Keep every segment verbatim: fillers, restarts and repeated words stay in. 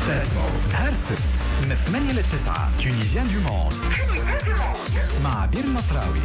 اسمعوا نهار السبت من ثمانية للتسعة تونيزيان دو موند مع بير المصراوي.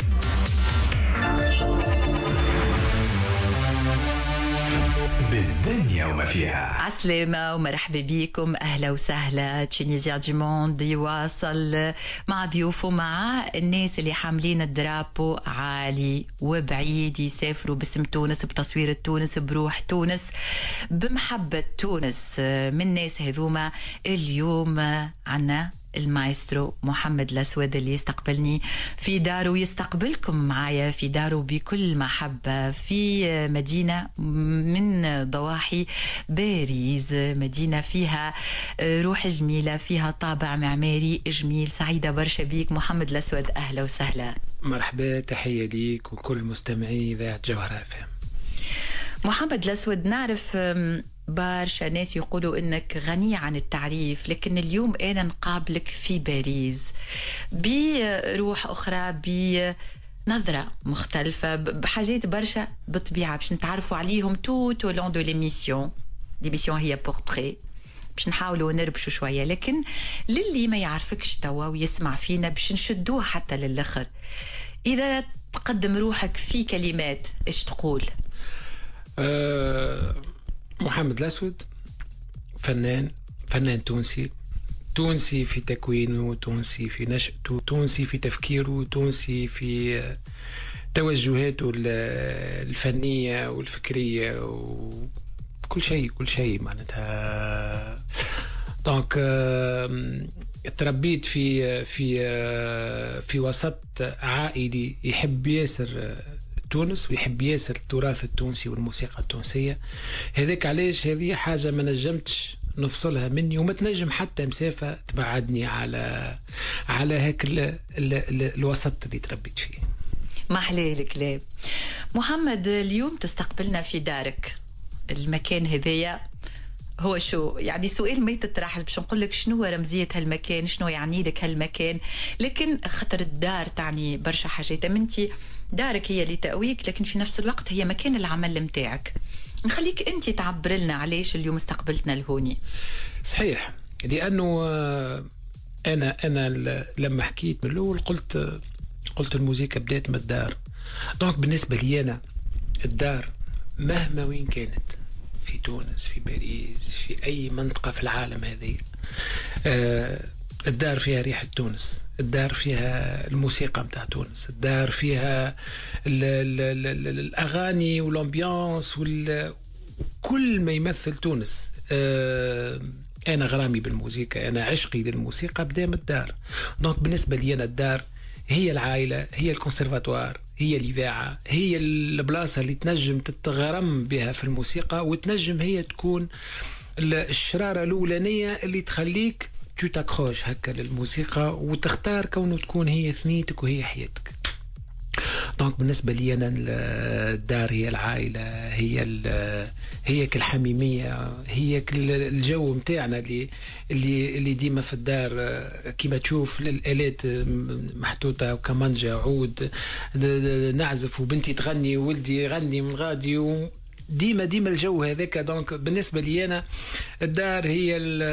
بالدنيا وما فيها. عسلامة ومرحبا بكم، أهلا وسهلا. تونيزيان دو موند يواصل مع ضيوفه، مع الناس اللي حاملين الدرابو عالي وبعيد، يسافروا باسم تونس، بتصوير تونس، بروح تونس، بمحبة تونس. من الناس هذوما اليوم عنا المايسترو محمد الأسود اللي يستقبلني في داره ويستقبلكم معايا في داره بكل محبة في مدينة من ضواحي باريس، مدينة فيها روح جميلة، فيها طابع معماري جميل. سعيدة برشا بيك محمد الأسود، أهلا وسهلا. مرحبا، تحية ليك وكل مستمعي إذاعة جوهرة اف ام. محمد الأسود، نعرف برشا ناس يقولوا إنك غني عن التعريف، لكن اليوم أنا نقابلك في باريس بروح أخرى، بنظرة مختلفة، بحاجات برشا بالطبيعة باش نتعرفوا عليهم توت لون دو ليميسيون. ليميسيون هي بورتري، باش نحاولوا نربشوا شوية، لكن للي ما يعرفكش توا ويسمع فينا باش نشدوه حتى للآخر. إذا تقدم روحك في كلمات إيش تقول؟ أه محمد الأسود فنان فنان تونسي، تونسي في تكوينه، تونسي في نشأته، تونسي في تفكيره، تونسي في توجهاته الفنية والفكرية وكل شيء كل شيء معناتها. دونك تربيت في في في وسط عائلي يحب ياسر تونس ويحب ياسر التراث التونسي والموسيقى التونسية. هذاك علاش هذه حاجة ما نجمتش نفصلها مني، وما تنجم حتى مسافة تبعدني على على هيك ال ال ال الوسط اللي تربيت فيه. ما أحلى الكلام. محمد، اليوم تستقبلنا في دارك. المكان هذايا هو شو يعني؟ سؤال ما يتطرح باش نقول لك شنو رمزية هالمكان، شنو يعني لك هالمكان، لكن خطر الدار تعني برشا حاجات. منتي دارك هي اللي تأويك، لكن في نفس الوقت هي مكان العمل متاعك. نخليك انت تعبر لنا علاش اليوم استقبلتنا لهوني. صحيح، لأنه أنا أنا لما حكيت من الأول قلت قلت الموسيقى بدأت من الدار. دونك بالنسبة لي أنا الدار مهما وين كانت، في تونس، في باريس، في أي منطقة في العالم هذه، آه الدار فيها ريحة تونس، الدار فيها الموسيقى متاع تونس، الدار فيها ال ال ال ال الأغاني والأمبيانس وكل ما يمثل تونس. آه أنا غرامي بالموسيقى، أنا عشقي للموسيقى بدأ من الدار. دونك بالنسبة لي أنا الدار هي العائلة، هي الكونسيرفاتوار، هي الإذاعة، هي البلاصة اللي تنجم تتغرم بها في الموسيقى، وتنجم هي تكون الشرارة الأولانية اللي تخليك تتكخوش هكا للموسيقى وتختار كونه تكون هي ثنيتك وهي حياتك. دونك بالنسبة لي أنا الدار هي العائلة، هي هي كالحميمية، هي كالجو متاعنا اللي اللي اللي ديما في الدار كيما تشوف الآلات محطوطة وكمانجا عود نعزف وبنتي تغني وولدي يغني من غادي، ديما ديما الجو هذاك. دونك بالنسبة لي أنا الدار هي ال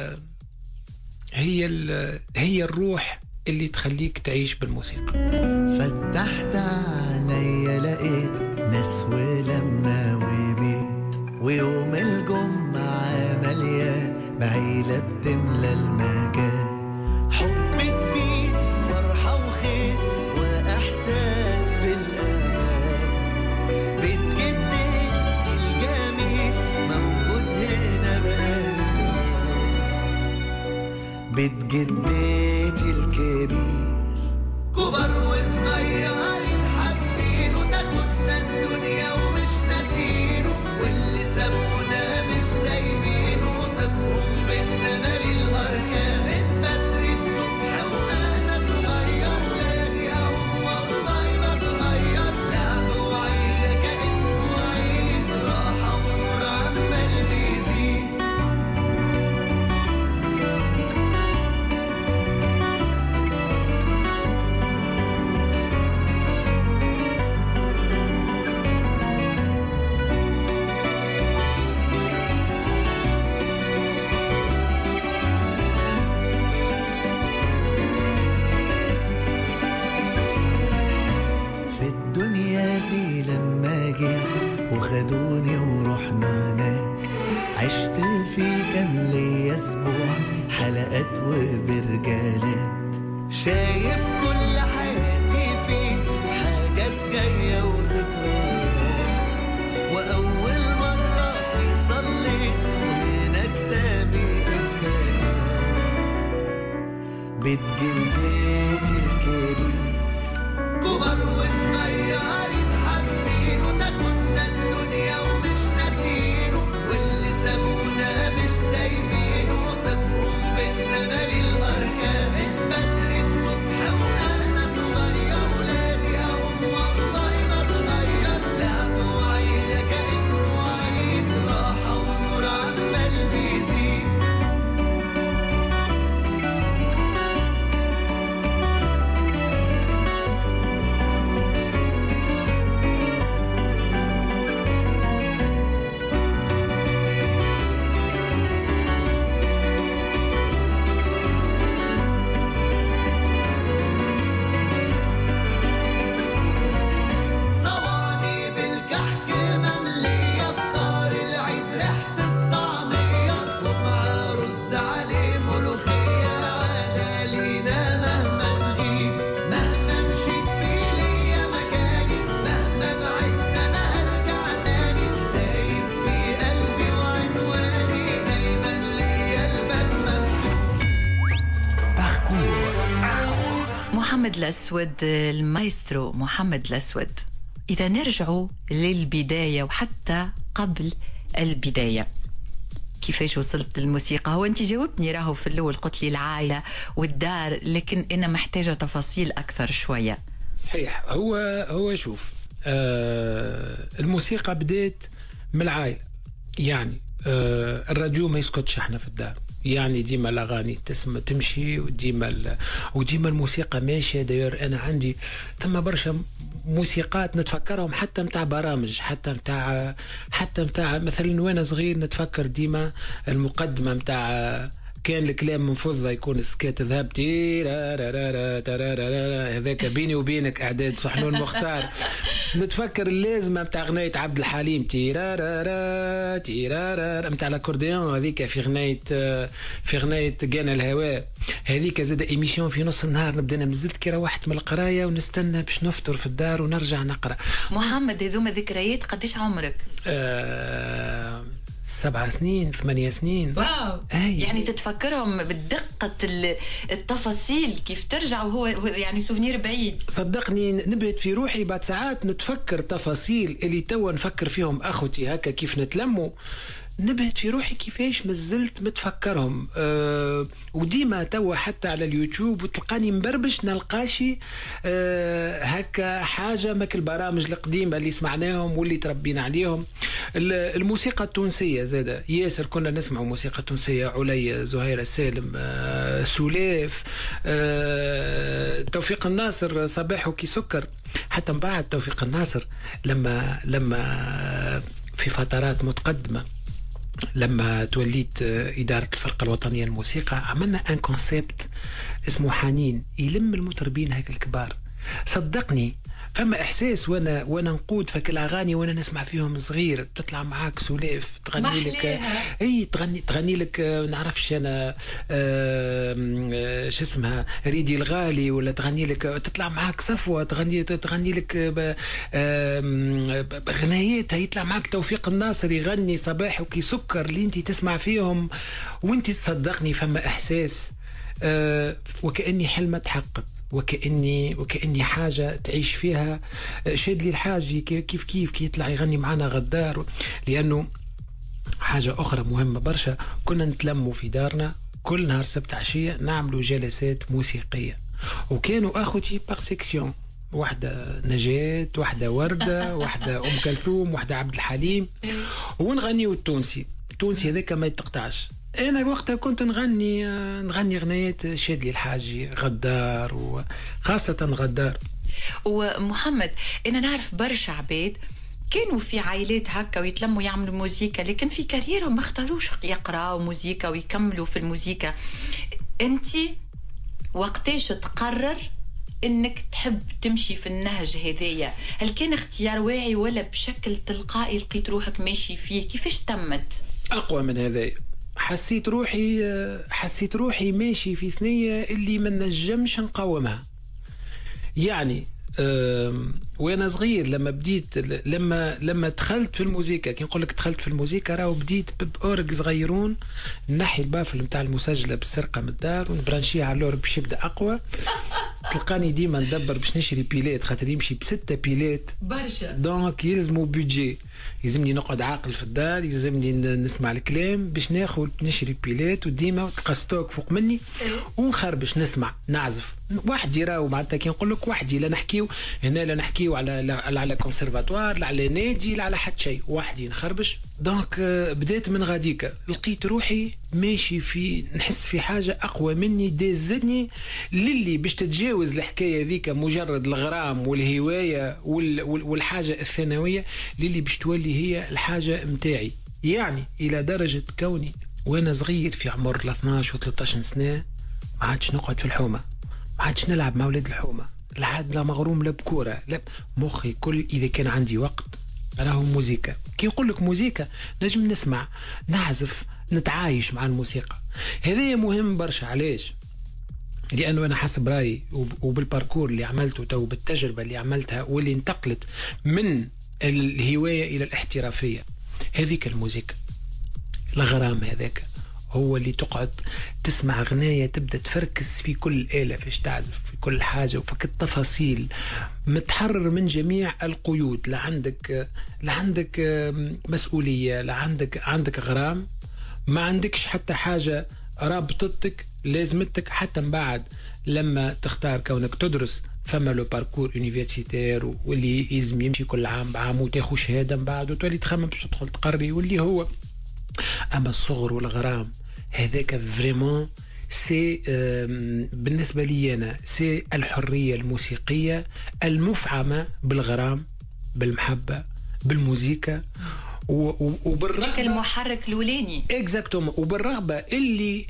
هي ال هي الروح اللي تخليك تعيش بالموسيقى. فتحت عيني لقيت ناس ولما وبيت، ويوم الجمعة مليان بعيلة بتملى المكان. حب جديد، فرحة وخير وإحساس بالأمان. بيت جدتي الجميل موجود هنا بقى زمان. بيت جدتي الكبير كبر وصغيرين حابينه، تاخدنا الدنيا ومش ناسينه، واللي سابونا مش سايبينه. طفهم منا مالي الأركان من بدري الصبح وأنا صغير، لاقيهم والله ما اتغير. لعب وعيلة كأنه عيد، راحة ونور عمال بيزيد. عشت فيه كان لي أسبوع حلقات وبرجالات شايف كل حياتي فيه حاجات جاية وذكريات وأول مرة في صليت وهنا كتابي اتكلم بيت جدتي الكبير كبر وصغيرين حابين وتاخدنا الدنيا ومش ناسينه واللي سابونا مش سايبينه وطفهم بينا مالي الأركان من بدري الصبح وأنا صغير ولادي أقوم والله ما اتغير لعب وعيلة كأنه عيد راحة ونور عمال بيزيد صواني بالكحك مملية فطار العيد ريحة الطعمية ومع رز عليه ملوخية عادة لينا مهما نغيب مهما مشيت في ليا مكاني مهما بعدت أنا هرجع تاني سايب في قلبي وعنواني دايما ليا الباب مفتوح. محمد الأسود، المايسترو محمد الأسود. إذا نرجعوا للبداية وحتى قبل البداية كيفاش وصلت للموسيقى؟ هو أنت جاوبتني راهو في الأول قلت لي العائلة والدار، لكن أنا محتاجة تفاصيل أكثر شوية. صحيح. هو هو شوف آه الموسيقى بديت من العائلة. يعني آه الراديو ما يسكتش احنا في الدار، يعني ديما الاغاني تسمى تمشي وديما وديما الموسيقى ماشيه. داير انا عندي ثم برشا موسيقات نتفكرهم حتى متاع برامج حتى متاع حتى متاع مثلا وانا صغير نتفكر ديما المقدمه متاع كان الكلام من فضة يكون السكات ذهبتي هذاك بيني وبينك اعداد صحنون مختار. نتفكر اللازمه متاع غنايه عبد الحليم تيرارارا تيرارارا متاع الاكورديون هذيك في غنايه في غنايه جانا الهواء هذيك زاد ايميشن في نص النهار نبدا نمزلت كي روحت من القرايه ونستنى باش نفطر في الدار ونرجع نقرا. محمد هذوما ذكريات قديش عمرك؟ آه سبع سنين ثمانية سنين. واو. أي. يعني تتفكرهم بالدقة التفاصيل كيف ترجع وهو يعني سوفنير بعيد. صدقني نبهت في روحي بعد ساعات نتفكر تفاصيل اللي توا نفكر فيهم أخوتي هكا كيف نتلموا. نبهت في روحي كيفاش مازلت متفكرهم. أه وديما توا حتى على اليوتيوب وتلقاني مبربش نلقاشي أه هكا حاجة مك البرامج القديمة اللي سمعناهم واللي تربينا عليهم. الموسيقى التونسية زادة ياسر كنا نسمع موسيقى تونسية علي زهير السالم أه سولاف أه توفيق الناصر صباح كي سكر. حتى من بعد توفيق الناصر لما لما في فترات متقدمة لما توليت إدارة الفرقة الوطنية للموسيقى عملنا ان كونسيبت اسمه حنين يلم المطربين هيك الكبار. صدقني فما إحساس وأنا وأنا نقود فك الأغاني وأنا نسمع فيهم صغير تطلع معاك سلاف تغني لك أي تغني تغني لك نعرفش أنا شو اسمها ريدي الغالي ولا تغني لك تطلع معاك صفوة تغني تغني لك بغنايات يطلع معاك توفيق الناصر يغني صباح وكي سكر اللي أنت تسمع فيهم وأنت تصدقني فما إحساس أه وكأني حلمة تحققت وكأني وكأني حاجة تعيش فيها. شاد لي الحاجة كيف كيف كي يطلع يغني معنا غدار. لأنه حاجة أخرى مهمة برشا كنا نتلموا في دارنا كل نهار سبت عشية نعملوا جلسات موسيقية وكانوا أخوتي باغ سيكسيون واحدة نجاة واحدة وردة واحدة أم كلثوم واحدة عبد الحليم ونغنيوا التونسي. التونسي هذاك ما يتقطعش. أنا وقتها كنت نغني نغني غنايات شاد لي الحاجي غدار وخاصة غدار. ومحمد أنا نعرف برشا عباد كانوا في عائلات هكا ويتلموا يعملوا موسيقى لكن في كاريرهم ما اختاروش يقراوا موسيقى ويكملوا في الموسيقى. أنت وقتاش تقرر انك تحب تمشي في النهج هذايا؟ هل كان اختيار واعي ولا بشكل تلقائي لقيت روحك ماشي فيه؟ كيفاش تمت؟ اقوى من هذايا. حسيت روحي حسيت روحي ماشي في ثنية اللي ما نجمش نقاومها. يعني وانا صغير لما بديت لما لما دخلت في الموسيقى، كي نقول لك دخلت في الموسيقى راهو بديت بأورج صغيرون، نحي البافل نتاع المسجله بالسرقه من الدار ونبرانشيها على الأورج باش يبدا اقوى. تلقاني ديما ندبر باش نشري بيلات خاطر يمشي بستة بيلات برشا، دونك يلزموا بيدجي، يلزمني نقعد عاقل في الدار، يلزمني نسمع الكلام باش ناخذ نشري بيلات، وديما تلقى ستوك فوق مني ونخربش نسمع نعزف وحدي. راهو معناتها كي نقول لك وحدي، لا نحكيو هنا لا نحكيو على لا على كونسيرفاتوار لا على نادي لا على حتى شيء، وحدي نخربش. دونك بديت من غاديكا لقيت روحي ماشي في نحس في حاجه اقوى مني دازتني للي باش تتجاوز الحكايه ذيك مجرد الغرام والهوايه والحاجه الثانويه للي باش تولي هي الحاجه متاعي. يعني الى درجه كوني وانا صغير في عمر اثناش و ثلاثة عشر سنه ما عادش نقعد في الحومه، ما عادش نلعب مع ولاد الحومه، لا عاد لا مغروم لا بكوره لا مخي كل اذا كان عندي وقت راهو موزيكا. كي نقول لك موزيكا نجم نسمع نعزف نتعايش مع الموسيقى. هذا مهم برشا. علاش؟ لأنه أنا حسب رأيي وبالباركور اللي عملته تو بالتجربة اللي عملتها واللي انتقلت من الهواية إلى الاحترافية، هذيك الموسيقى الغرام هذاك هو اللي تقعد تسمع غناية تبدأ تفركس في كل آلة فيش تعزف في كل حاجة وفك التفاصيل، متحرر من جميع القيود، لا عندك لا عندك مسؤولية، لا عندك عندك غرام، ما عندكش حتى حاجة رابطتك لازمتك. حتى من بعد لما تختار كونك تدرس فما لو باركور يونيفرسيتير واللي يلزم يمشي كل عام بعام وتاخذ شهاده من بعد وتولي تخمم باش تدخل تقري واللي هو. اما الصغر والغرام هذاك فريمون سي بالنسبه لي انا سي الحريه الموسيقيه المفعمه بالغرام بالمحبه بالموسيقى وبالرغبه المحرك الاولاني اكزاكتومون وبالرغبه اللي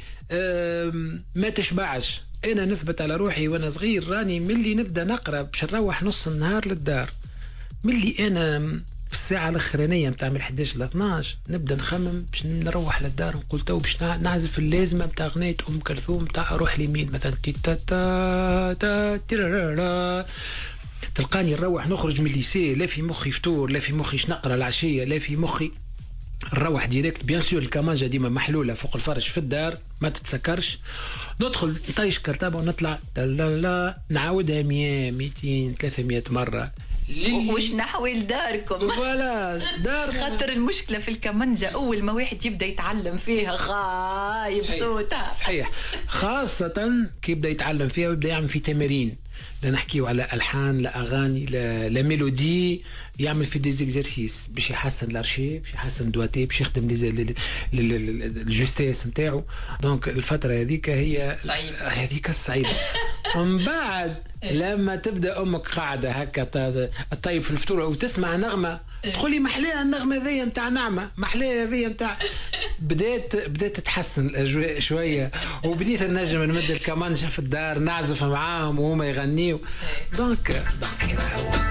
ما تشبعش. انا نثبت على روحي وانا صغير راني ملي نبدا نقرا باش نروح نص النهار للدار، ملي انا في الساعه الاخرانيه نتاع من احد عشر ل اثناش نبدا نخمم باش نروح للدار نقول تو باش نعزف اللازمه نتاع اغنيه ام كلثوم نتاع روح ليمين مثلا تي تا تا تا تيرارا. تلقاني نروح نخرج من الليسي لا في مخي فطور لا في مخي شنقرا العشيه لا في مخي نروح ديريكت. بيان سور الكمانجه ديما محلوله فوق الفرش في الدار ما تتسكرش، ندخل نطيش كرتابه ونطلع لا لا نعاودها مية ميتين ثلاثمية مره وش نحوي لداركم فوالا دار. خاطر المشكله في الكمانجه اول ما واحد يبدا يتعلم فيها خايب صوتها صحيح، خاصه كي يبدا يتعلم فيها ويبدا يعمل في تمارين، لا نحكيو على الحان لا اغاني لا, لا ميلودي، يعمل في دي زيكزارسيس باش يحسن الارشي باش يحسن دواتي باش يخدم لي الجوستيس نتاعو. دونك الفتره هذيك هي هذيك الصعيبه. ومن بعد لما تبدا امك قاعده هكا طيب في الفطور وتسمع نغمه تقول لي محلاها النغمه ذي نتاع نعمه محلاها ذي نتاع بدات بدات تتحسن الاجواء شويه وبديت النجم نمد الكمانجه في الدار نعزف معاهم وهما يغنيوا. دونك دونك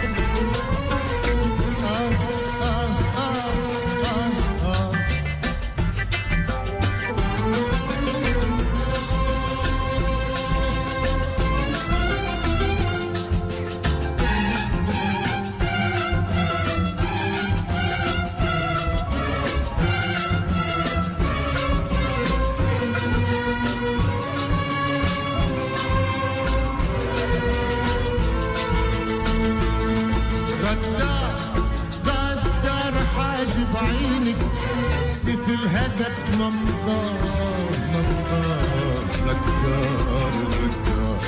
في الهدف منظار منظار غدار غدار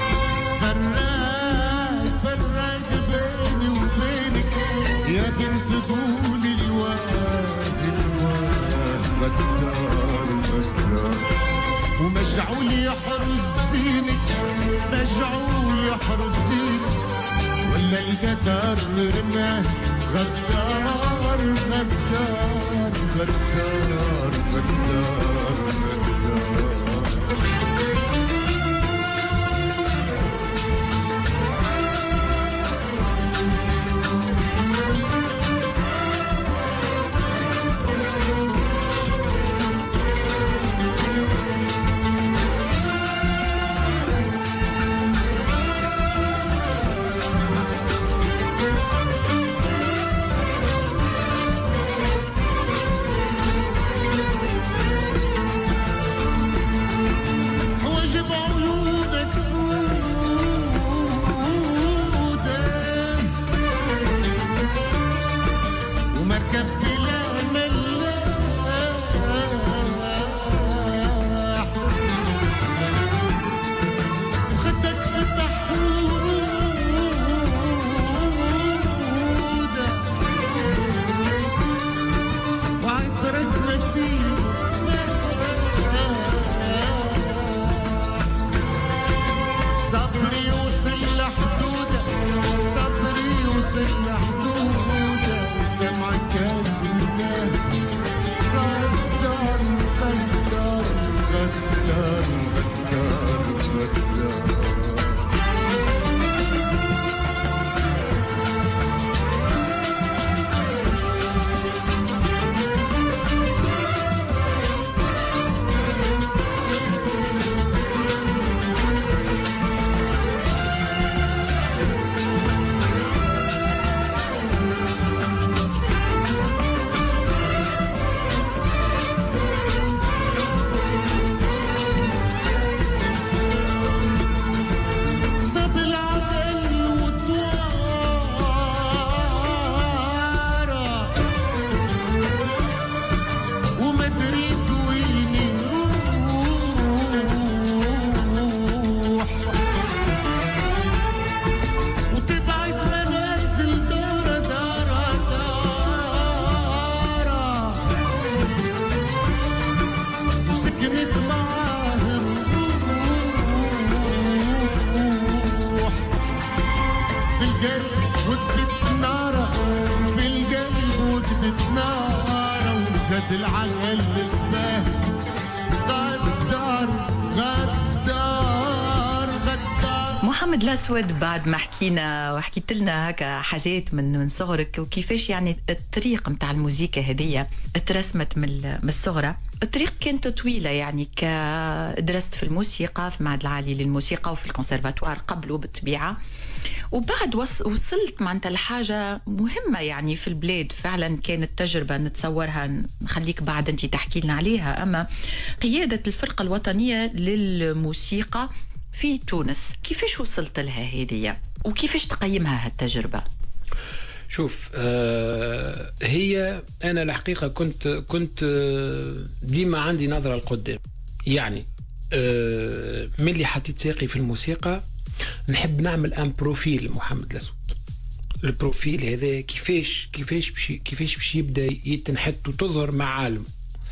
فرق فرق بيني وبينك يا بنت قولي الواد الواد غدار غدار ومجعول يحرس زينك مجعول يحرس زينك ولا القدر رماه غدار غدار غدار غدار غدار سكنت معاه الروح في القلب وقدت نارة في القلب وقدت نارة وزاد العقل سباه غدار غدار غدار. محمد الأسود، بعد ما حكينا وحكيت لنا هكا حاجات من من صغرك وكيفاش يعني الطريق متاع الموسيقى هذية ترسمت من من الصغرى، الطريق كانت طويلة يعني كدرست في الموسيقى في المعهد العالي للموسيقى وفي الكونسرفاتوار قبله بالطبيعة، وبعد وصلت معناتها لحاجة مهمة يعني في البلاد. فعلا كانت تجربة نتصورها، نخليك بعد أنت تحكي لنا عليها، أما قيادة الفرقة الوطنية للموسيقى في تونس كيفاش وصلت لها هذه وكيفاش تقيمها هالتجربة؟ شوف، آه هي أنا الحقيقة كنت كنت ديما عندي نظرة لقدام، يعني آه من اللي حطيت ساقي في الموسيقى نحب نعمل ان بروفيل محمد الأسود. البروفيل هذا كيفاش كيفاش بشي كيفاش باش يبدا يتنحت وتظهر مع عالم.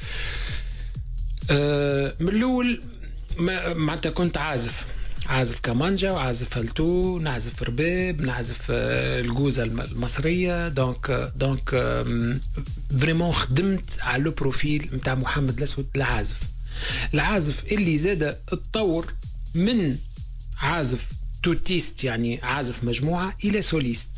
آه من الأول معناتها كنت عازف عازف كمانجا وعازف فلتو، نعزف رباب، نعزف الجوزة المصرية. دونك دونك فريمون خدمت على لو بروفيل نتاع محمد الأسود العازف العازف اللي زاد اتطور من عازف توتيست يعني عازف مجموعة إلى سوليست.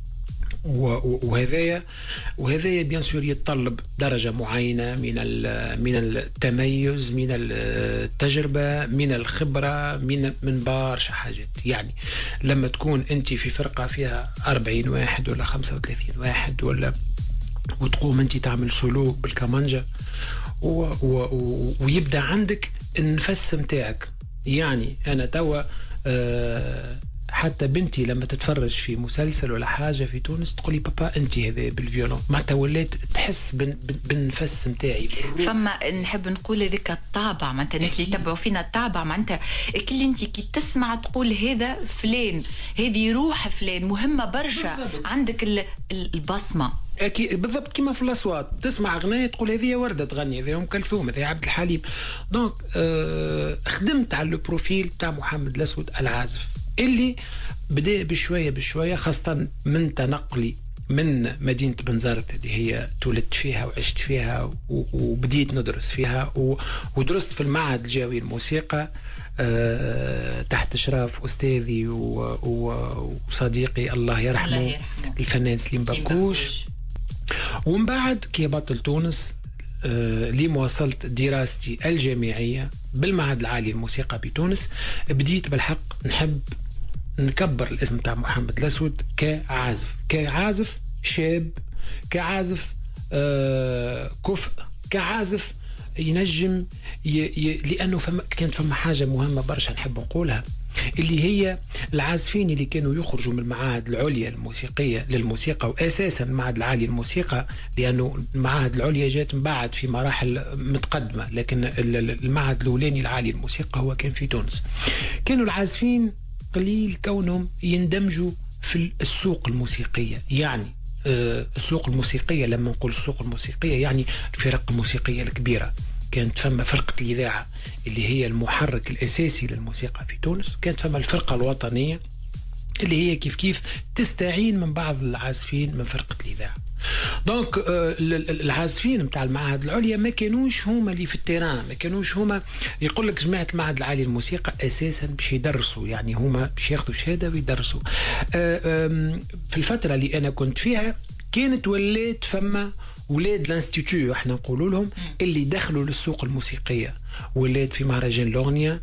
وهذايا وهذايا بيان سور يتطلب درجة معينة من من التميز، من التجربة، من الخبرة، من من برشا حاجات. يعني لما تكون أنت في فرقة فيها أربعين واحد ولا خمسة وثلاثين واحد ولا وتقوم أنت تعمل سولو بالكمانجا و و ويبدأ عندك النفس متاعك. يعني أنا توا أه حتى بنتي لما تتفرج في مسلسل ولا حاجة في تونس تقولي بابا أنت هذا بالفيولون، معناتها وليت تحس بالنفس متاعي. فما نحب نقول هذيك الطابع، معناتها الناس اللي يتبعوا فينا الطابع، معناتها كل أنت كي تسمع تقول هذا فلان، هذه روح فلان مهمة برشا، عندك البصمة. أكيد بالضبط كما في الأصوات، تسمع أغنية تقول هذه وردة تغني، هذه أم كلثوم، هذه عبد الحليم. دونك آه خدمت على البروفيل تاع محمد الأسود العازف اللي بدأ بشوية بشوية، خاصة من تنقلي من مدينة بنزرت اللي هي تولدت فيها وعشت فيها وبديت ندرس فيها، ودرست في المعهد الجوي الموسيقى أه تحت إشراف أستاذي وصديقي الله يرحمه, الله يرحمه. الفنان سليم بكوش. ومن بعد كي بطل تونس أه لما وصلت دراستي الجامعية بالمعهد العالي للموسيقى بتونس، بديت بالحق نحب نكبر الاسم تاع محمد الأسود كعازف كعازف شاب، كعازف آه كفء، كعازف ينجم ي... ي... لأنه فما كانت فما حاجة مهمة برشا نحب نقولها، اللي هي العازفين اللي كانوا يخرجوا من المعاهد العليا الموسيقية للموسيقى، وأساسا المعهد العالي للموسيقى لأنه المعاهد العليا جات من بعد في مراحل متقدمة، لكن المعهد الأولاني العالي للموسيقى هو كان في تونس. كانوا العازفين قليل كونهم يندمجوا في السوق الموسيقية. يعني السوق الموسيقية، لما نقول السوق الموسيقية يعني الفرق الموسيقية الكبيرة. كانت فما فرقة الإذاعة اللي هي المحرك الأساسي للموسيقى في تونس، كانت فما الفرقة الوطنية اللي هي كيف كيف تستعين من بعض العازفين من فرقة الإذاعة. دونك العازفين متاع المعاهد العليا ما كانوش هما اللي في التيران، ما كانوش هما يقول لك جماعة المعهد العالي للموسيقى أساسا باش يدرسوا، يعني هما باش ياخذوا شهادة ويدرسوا. في الفترة اللي أنا كنت فيها كانت ولات فما ولاد الانستيتيو احنا نقولوا لهم اللي دخلوا للسوق الموسيقية، ولاد في مهرجان لورنيا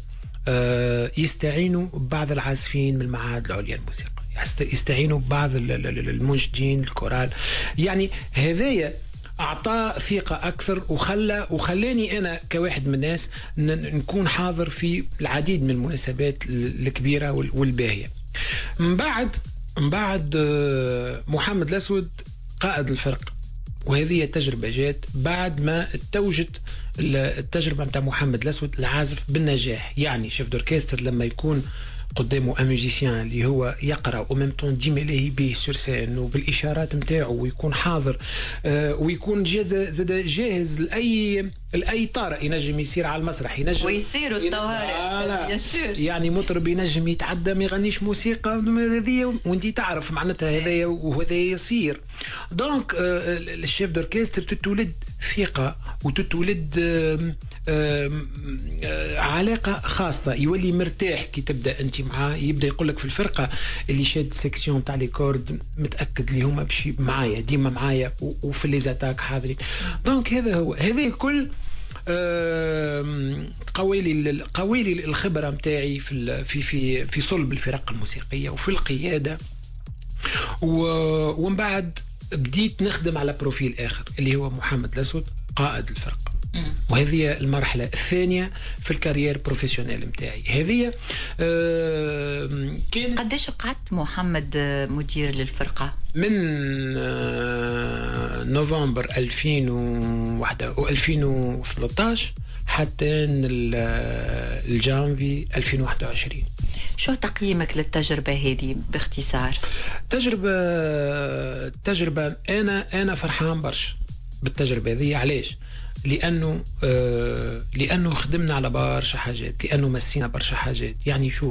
يستعينوا ببعض العازفين من المعاهد العليا للموسيقى، يستعينوا ببعض المنشدين الكورال. يعني هذايا أعطى ثقة أكثر وخلى وخلاني أنا كواحد من الناس نكون حاضر في العديد من المناسبات الكبيرة والباهية. من بعد من بعد محمد الأسود قائد الفرقة، وهذه التجربة جات بعد ما توجت التجربة متاع محمد الأسود العازف بالنجاح. يعني شيف دوركستر لما يكون قدامه ان ميوزيسيان اللي هو يقرا وميم طون ديما لاهي به سور سين وبالاشارات نتاعو ويكون حاضر آه ويكون زاد جاهز لاي لاي طارئ ينجم يصير على المسرح ينجم ويصيروا الطوارئ يعني مطرب ينجم يتعدى ما يغنيش موسيقى هذه وانت تعرف معناتها هذايا وهذا يصير. دونك آه الشيف دوركستر تتولد ثقه وتتولد آه آه آه علاقه خاصه، يولي مرتاح كي تبدا انت معاه، يبدا يقول لك في الفرقه اللي شاد سيكسيون تاع لي كورد متاكد اللي هما بشي معايا ديما معايا وفي لي زاتاك حاضرين. دونك هذا هو هذا كل قوالي قوالي الخبره نتاعي في في في في صلب الفرق الموسيقيه وفي القياده. ومن بعد بديت نخدم على بروفيل اخر اللي هو محمد الأسود قائد الفرقه، وهذه المرحلة الثانية في الكارير بروفيسيونيل متاعي. هذه آه كانت قديش قعدت محمد مدير للفرقة؟ من آه نوفمبر ألفين وثلاثة عشر حتى الجانفي ألفين وواحد وعشرين. شو تقييمك للتجربة هذه باختصار؟ تجربة تجربة أنا أنا فرحان برشا بالتجربة هذه. علاش؟ لأنه آه لأنه خدمنا على برشا حاجات، لأنه مسينا برشا حاجات. يعني شوف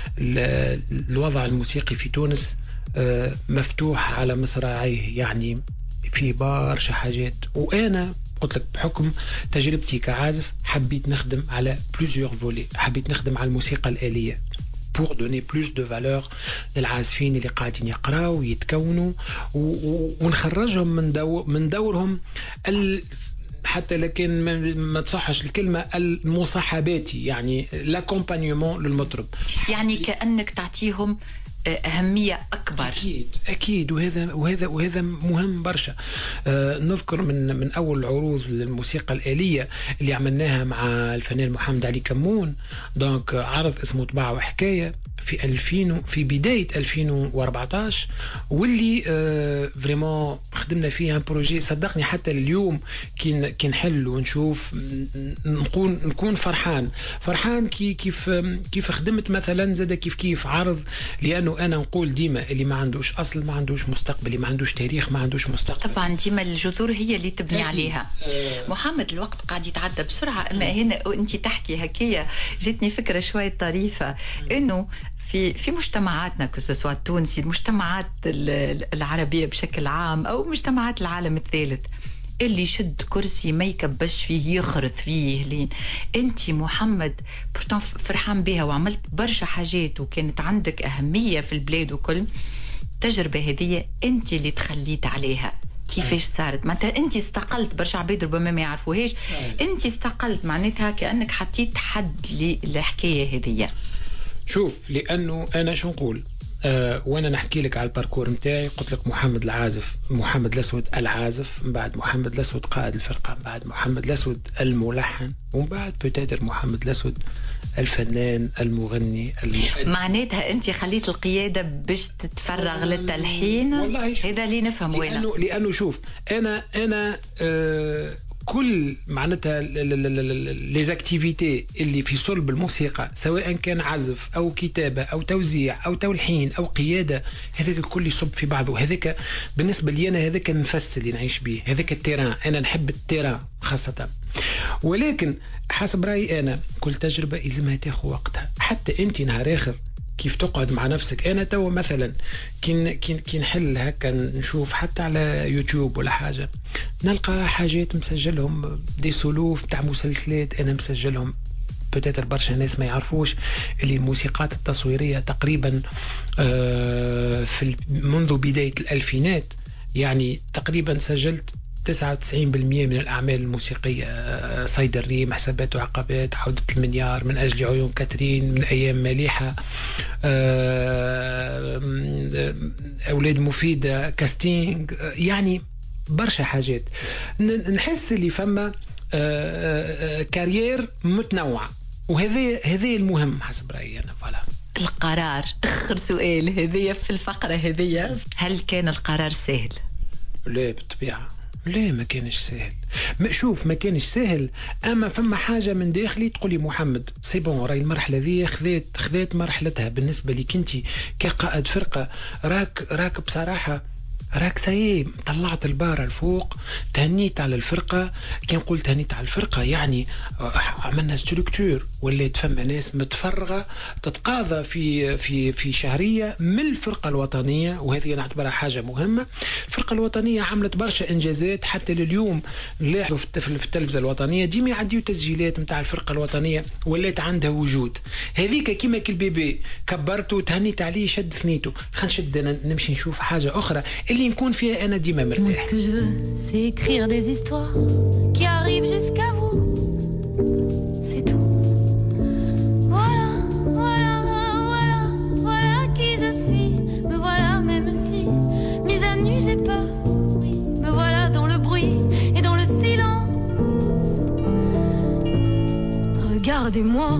الوضع الموسيقي في تونس آه مفتوح على مصراعيه، يعني في برشا حاجات. وأنا قلت لك بحكم تجربتي كعازف حبيت نخدم على بلوزيور فولي، حبيت نخدم على الموسيقى الآلية pour donner plus de valeur للعازفين اللي قاعدين يقراوا ويتكونوا ونخرجهم من دور من دورهم ال حتى لكن ما تصحش الكلمة المصاحباتي، يعني لاكومبانيومون للمطرب، يعني كأنك تعطيهم أهمية أكبر. أكيد أكيد وهذا وهذا وهذا مهم برشا. آه نذكر من من أول عروض للموسيقى الآلية اللي عملناها مع الفنان محمد علي كمون، دونك عرض اسمه طباعة وحكاية في ألفين في بداية ألفين وأربعة عشر، واللي آه فريمون خدمنا فيها بروجي. صدقني حتى اليوم كي كي نحل ونشوف نكون نكون فرحان فرحان كي كيف كيف خدمت مثلا زاد كيف كيف عرض. لأنه أنا نقول ديما اللي ما عندوش أصل ما عندوش مستقبل، اللي ما عندوش تاريخ ما عندوش مستقبل. طبعا ديما الجذور هي اللي تبني أكيد. عليها. أه محمد الوقت قاعد يتعدى بسرعة، أما هنا أنت تحكي هكية جتني فكرة شوية طريفة، إنه في في مجتمعاتنا كسوسوا التونسي، المجتمعات العربية بشكل عام أو مجتمعات العالم الثالث، اللي يشد كرسي ما يكبش فيه يخرط فيه لين. انت محمد برتون فرحان بها وعملت برشا حاجات وكانت عندك أهمية في البلاد وكل. التجربة هذه انت اللي تخليت عليها، كيفاش صارت؟ معناتها انت استقلت، برشا عباد ربما ما يعرفوهاش، انت استقلت معناتها كأنك حطيت حد للحكاية هذه. شوف لأنه أنا شو نقول أه وانا نحكي لك على الباركور نتاعي، قلت لك محمد العازف محمد الأسود العازف، من بعد محمد الأسود قائد الفرقة، من بعد محمد الأسود الملحن، ومن بعد بوتيتر محمد الأسود الفنان المغني المؤدي. معناتها انت خليت القيادة باش تتفرغ للتلحين. هذا اللي نفهمه هنا، لأنه, لأنه شوف أنا أنا أه كل معناتها لي زاكتيفيتي اللي في صلب الموسيقى، سواء كان عزف او كتابه او توزيع او تلحين او قياده، هذاك الكل يصب في بعضه. هذاك بالنسبه لي انا هذاك النفس اللي نعيش به، هذاك التيران. انا نحب التيران خاصه، ولكن حسب رايي انا كل تجربه يلزمها تاخذ وقتها. حتى انت نهار اخر كيف تقعد مع نفسك. انا تو مثلا كي كي نحل هكا نشوف حتى على يوتيوب ولا حاجه، نلقى حاجات مسجلهم دي سولوف تاع مسلسلات انا مسجلهم. بتاتر برشا ناس ما يعرفوش اللي الموسيقات التصويريه تقريبا في منذ بدايه الالفينات، يعني تقريبا سجلت تسعة وتسعين بالمئة من الأعمال الموسيقية. صيد الريم، حسابات وعقبات، عودة المنيار، من أجل عيون كاترين، من أيام مليحة، أولاد مفيدة، كاستينج، يعني برشا حاجات. نحس اللي فما كارير متنوع، وهذا هذا المهم حسب رأيي أنا. فعلا القرار، آخر سؤال هذه في الفقرة هذه، هل كان القرار سهل؟ لا بالطبيعة لا ما كانش سهل. ما شوف ما كانش سهل، اما فما حاجه من داخلي تقولي محمد سي بون راي المرحله ذي خذيت خذيت مرحلتها. بالنسبه لك انت كقائد فرقه راك راك بصراحه راك سايب طلعت البار الفوق، تهنيت على الفرقة. كي نقول تهنيت على الفرقة يعني عملنا ستركتور، وليت فما ناس متفرغة تتقاضى في في في شهرية من الفرقة الوطنية، وهذه نعتبرها حاجة مهمة. الفرقة الوطنية عملت برشا إنجازات حتى لليوم نلاحظوا في التلفزة الوطنية ديما يعديوا تسجيلات متاع الفرقة الوطنية، وليت عندها وجود. هذيك كيما كالبيبي كبرته تهنيت عليه شد ثنيته. خلينا نشد نمشي نشوف حاجة أخرى اللي نكون فيها أنا ديما مرتاح. Moi ce que je veux c'est écrire des histoires qui arrivent jusqu'à vous. C'est tout. Voilà, voilà, voilà, voilà qui je suis. Me voilà même si mise à nu j'ai peur. Oui, me voilà dans le bruit et dans le silence. Regardez-moi,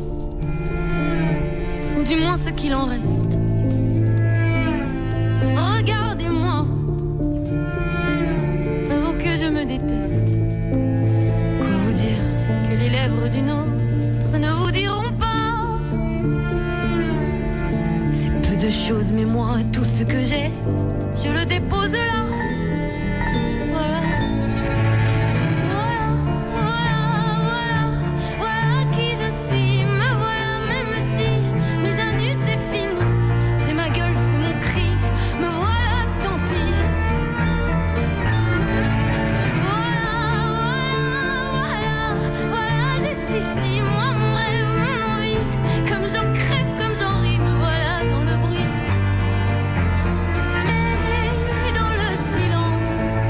ou du moins ce qu'il en reste. Regardez-moi, avant que je me déteste. Quoi vous dire que les lèvres d'une autre ne vous diront pas. C'est peu de choses, mais moi, tout ce que j'ai, je le dépose là. Voilà. Voilà, voilà, voilà, voilà qui je suis. Me voilà, même si mise à nu c'est fini. C'est ma gueule, c'est mon cri. Me voilà, tant pis. Voilà, voilà, voilà, voilà, juste ici. Moi, mon rêve, mon envie. Comme j'en crève, comme j'en ris. Me voilà dans le bruit et dans le silence.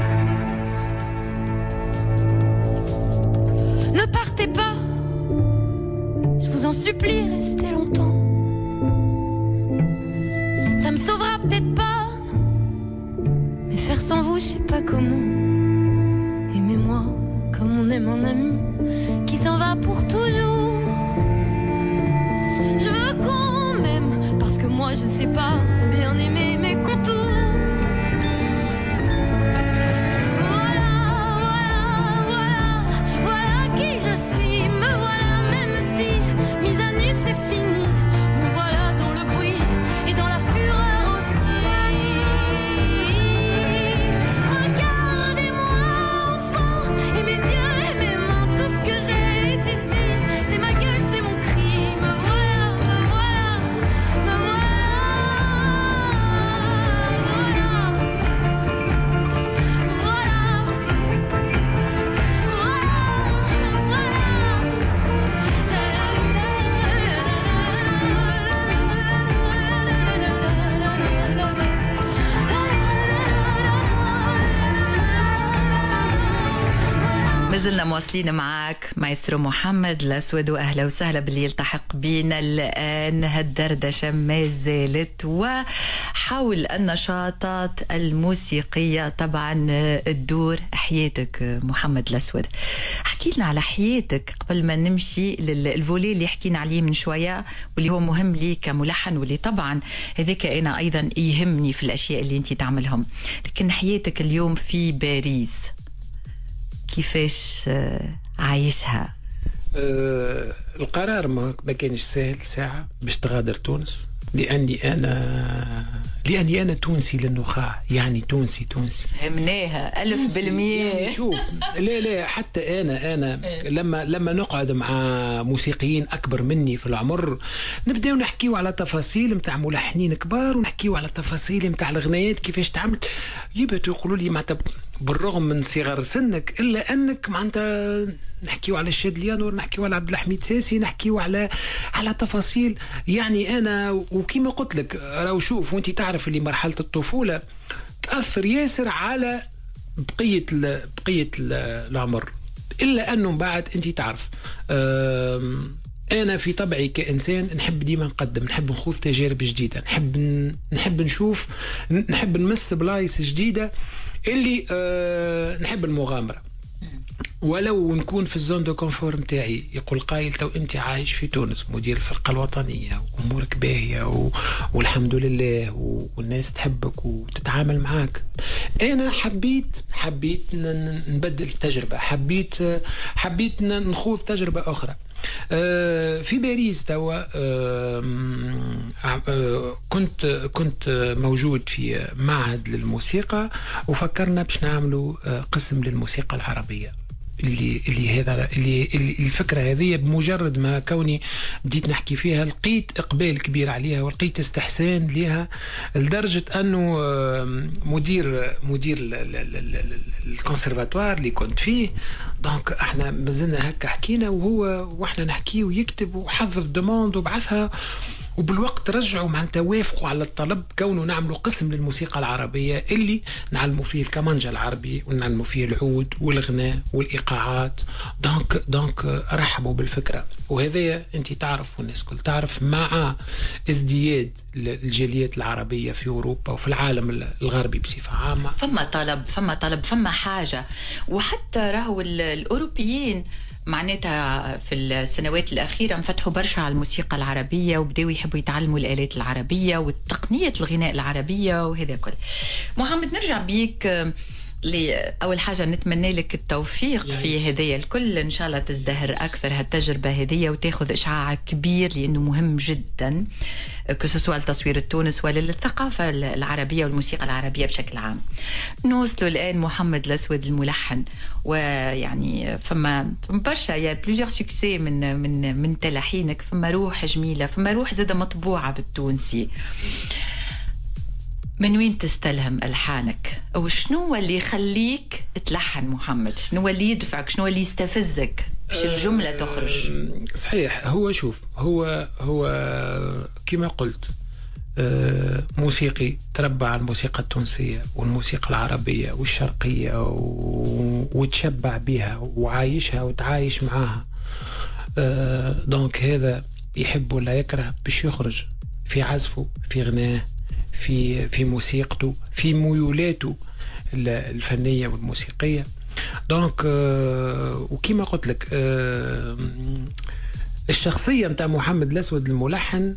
Ne partez pas, je vous en supplie, restez longtemps. Ça me sauvera peut-être pas, mais faire sans vous, je sais pas comment. Aimez-moi comme on aime un ami qui s'en va pour toujours. Je veux qu'on m'aime parce que moi je sais pas bien aimer mes contours. Voilà, voilà, voilà, voilà qui je suis. Me voilà même si mise à nu c'est fini. Me voilà dans le bruit et dans la fureur aussi. Regardez-moi enfant, et mes yeux et mes mains, tout ce que j'ai est ici. C'est ma gueule, c'est mon cri. Me voilà, me voilà, me voilà. مازلنا مواصلين معاك مايسترو محمد الأسود، وأهلا وسهلا باللي يلتحق بينا الآن. هالدردشة ما زالت وحول النشاطات الموسيقية طبعا الدور حياتك محمد الأسود. حكي لنا على حياتك قبل ما نمشي للفولي اللي حكينا عليه من شوية واللي هو مهم لي كملحن، واللي طبعا هذاك أنا أيضا يهمني في الأشياء اللي أنت تعملهم. لكن حياتك اليوم في باريس كيفاش عايشها؟ أه القرار ما كانش سهل ساعة باش تغادر تونس، لأني أنا لأني أنا تونسي للنخاع، يعني تونسي تونسي فهمناها ألف بالمية. يعني شوف لا لا حتى أنا أنا لما لما نقعد مع موسيقيين أكبر مني في العمر نبدأ نحكيو على تفاصيل متاع ملحنين كبار، ونحكيو على تفاصيل متاع الغنايات كيفاش تعمل. يبقى يقولوا لي معناتها بالرغم من صغر سنك إلا أنك معناتها نحكيو على الشادليانور، نحكيو على عبد الحميد ساسي، نحكيو على على تفاصيل. يعني أنا وكيما قلت لك راهو شوف، وانت تعرف اللي مرحلة الطفولة تأثر ياسر على بقية ال بقية ال العمر، إلا أنه بعد انت تعرف أنا في طبعي كإنسان نحب ديما نقدم، نحب نخوض تجارب جديدة، نحب نحب نشوف، نحب نمس بلايص جديدة، اللي أه نحب المغامرة. ولو نكون في الزون دو كونفور نتاعي. يقول قايل تو انت عايش في تونس مدير الفرقه الوطنيه وامورك باهيه و... والحمد لله و... والناس تحبك وتتعامل معاك. انا حبيت حبيت ن... نبدل التجربه، حبيت حبيت نخوض تجربه اخرى. في باريس توا كنت كنت موجود في معهد للموسيقى، وفكرنا باش نعملوا قسم للموسيقى العربية. اللي اللي هذا اللي, اللي الفكرة هذه بمجرد ما كوني بديت نحكي فيها لقيت إقبال كبير عليها ولقيت استحسان لها، لدرجة أنه مدير مدير الكونسرفاتوار اللي كنت فيه دونك احنا مازلنا هكا حكينا وهو واحنا نحكي ويكتب وحضر دوموند وبعثها، وبالوقت رجعوا معناتها وافقوا على الطلب كونه نعملوا قسم للموسيقى العربية اللي نعلموا فيه الكمانجا العربي ونعلموا فيه العود والغناء والإيقاعات. دونك دونك رحبوا بالفكرة، وهذا انت تعرف والناس كل تعرف مع ازدياد الجاليات العربية في أوروبا وفي العالم الغربي بصفة عامة فما طلب فما طلب فما حاجة. وحتى راهو الأوروبيين معناتها في السنوات الأخيرة انفتحوا برشا على الموسيقى العربية وبدأوا يحبوا يتعلموا الآلات العربية والتقنية الغناء العربية وهذا كل. محمد نرجع بيك أول حاجة نتمنى لك التوفيق في هذه الكل، إن شاء الله تزدهر أكثر هالتجربة هذه وتاخذ إشعاع كبير لأنه مهم جدا كسوسوا لتصوير تونس ولا للثقافة العربية والموسيقى العربية بشكل عام. نوصلوا الآن محمد الأسود الملحن، ويعني فما برشا يا بلوزيور سوكسي من من من تلحينك، فما روح جميلة، فما روح زادة مطبوعة بالتونسي. من وين تستلهم ألحانك؟ أو شنو اللي يخليك تلحن محمد؟ شنو اللي يدفعك؟ شنو اللي يستفزك باش الجملة تخرج؟ صحيح. هو شوف هو هو كما قلت موسيقي تربى على الموسيقى التونسية والموسيقى العربية والشرقية وتشبع بها وعايشها وتعايش معاها. دونك هذا يحب ولا يكره باش يخرج في عزفه في غناه في في موسيقته في ميولاته الفنية والموسيقية. دونك وكما قلت لك الشخصية متاع محمد الأسود الملحن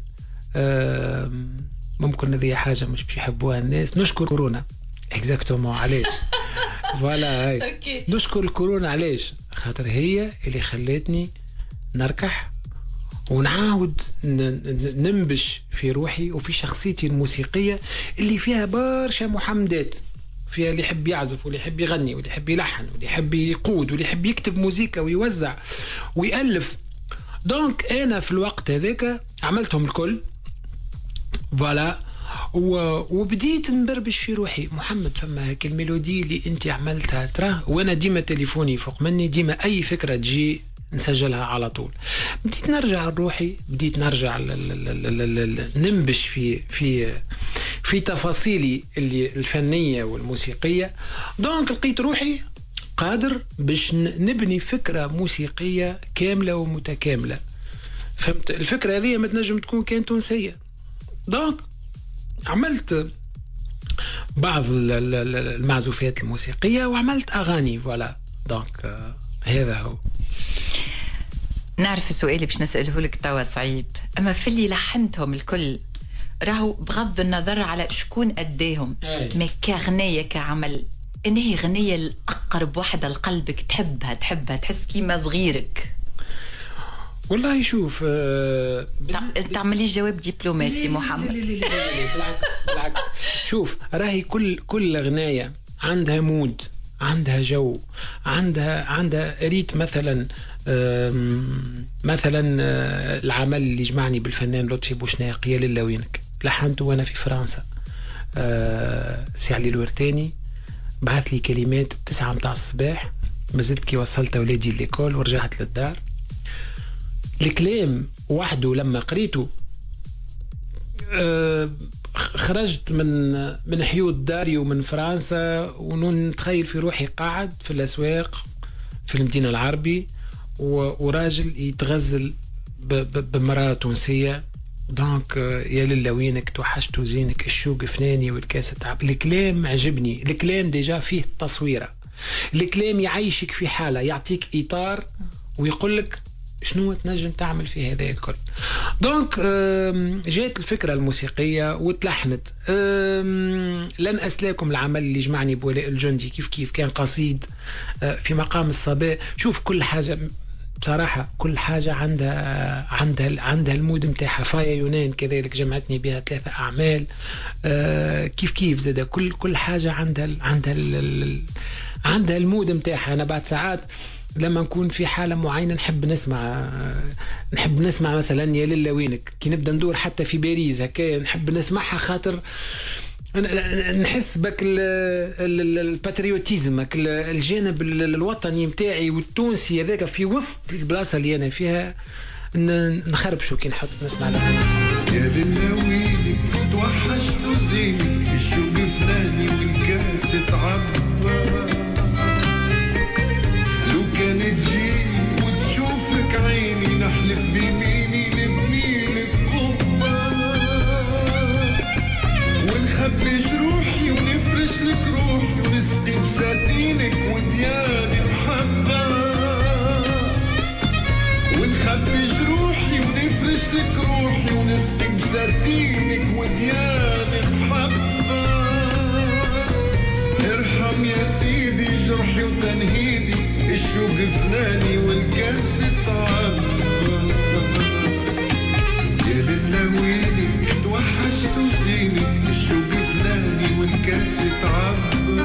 ممكن هذه حاجة مش باش يحبوها الناس. نشكر كورونا اكزاكتومون علاش فوالا هاي نشكر الكورونا علاش خاطر هي اللي خلتني نركح ونعاود ننبش في روحي وفي شخصيتي الموسيقية اللي فيها برشا محمدات، فيها اللي يحب يعزف واللي يحب يغني واللي يحب يلحن واللي يحب يقود واللي يحب يكتب موسيقى ويوزع ويألف. دونك أنا في الوقت هذاك عملتهم الكل فوالا، وبديت نبربش في روحي محمد فما هيك الميلودي اللي انت عملتها ترى، وانا ديما تليفوني فوق مني ديما اي فكرة تجي نسجلها على طول. بديت نرجع لروحي، بديت نرجع ننبش في في في تفاصيلي اللي الفنية والموسيقية. دونك لقيت روحي قادر باش نبني فكرة موسيقية كاملة ومتكاملة. فهمت الفكرة هذه ما تنجم تكون كان تونسية. دونك عملت بعض المعزوفات الموسيقية وعملت أغاني فوالا. دونك هذا هو. نعرف السؤال باش نسأله لك توا صعيب، أما في اللي لحنتهم الكل راهو بغض النظر على شكون أداهم ما كغنية كعمل إن هي غنية الأقرب واحدة لقلبك تحبها تحبها تحس كيما صغيرك. والله شوف أه تعملي جواب دبلوماسي محمد. لا لا لا لا بالعكس بالعكس. شوف راهي كل كل غناية عندها مود، عندها جو، عندها عندها ريت. مثلا مثلا العمل اللي جمعني بالفنان لطفي بوشناق يا لله وينك لحنته وانا في فرنسا. سي علي الورتاني بعث لي كلمات تسعة متاع الصباح، ما زلت كي وصلت ولادي الليكول ورجعت للدار. الكلام وحده لما قريته خرجت من من حيوط داري ومن فرنسا ونتخيل في روحي قاعد في الأسواق في المدينة العربي وراجل يتغزل بمرأة تونسية. دونك يا لله وينك توحشت وزينك الشوق فناني والكاسة تعب. الكلام عجبني، الكلام ديجا فيه تصويرة الكلام يعيشك في حالة، يعطيك إطار ويقول لك شنو تنجم تعمل في هذا الكل. دونك جات الفكرة الموسيقية وتلحنت. لن أسلاكم العمل اللي جمعني بولاء الجندي كيف كيف كان قصيد في مقام الصباح. شوف كل حاجة بصراحة كل حاجة عندها عندها عندها المود متاعها. فايا يونان كذلك جمعتني بها ثلاثة أعمال كيف كيف زاد كل كل حاجة عندها عندها عندها المود متاعها. أنا بعد ساعات لما نكون في حالة معينة نحب نسمع نحب نسمع مثلا يا لله وينك كي نبدأ ندور حتى في باريس هكا نحب نسمعها خاطر نحس بك الباتريوتيزم الجانب الوطني متاعي والتونسي هذاك في وسط البلاصة اللي أنا فيها نخربشو كي نحط نسمع لها. يا لله وينك توحشت زينك الشوق فلاني والكاس تعبى لو كانت تجيني وتشوفك عيني نحلف بيميني نبني لك قبة ونخبي جروحي ونفرش لك روحي ونسقي بساتينك ودياني محبة ونخبي جروحي ونفرش لك روحي ونسقي بساتينك ودياني محبة. ارحم يا سيدي جرحي وتنهيدي الشوق فلاني والكاس تعبى يا لله وينك توحشت وزينك الشوق فلاني والكاس تعبى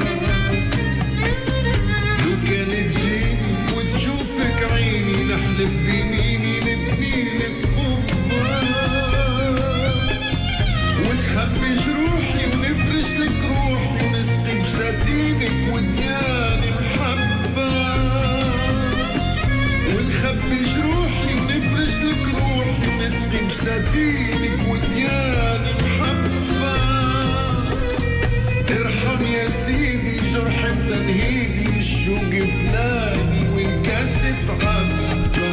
لو كانت تجيني وتشوفك عيني نحلف بيميني نبني لك قبة ونخبي جروحي ونفرش لك روحي ونسقي بساتينك ودياني محبة ونخبي جروحي ونفرش لك روحي ونسقي بساتينك ودياني محبة. ارحم يا سيدي جرحي وتنهيدي الشوق فلاني والكاس تعبى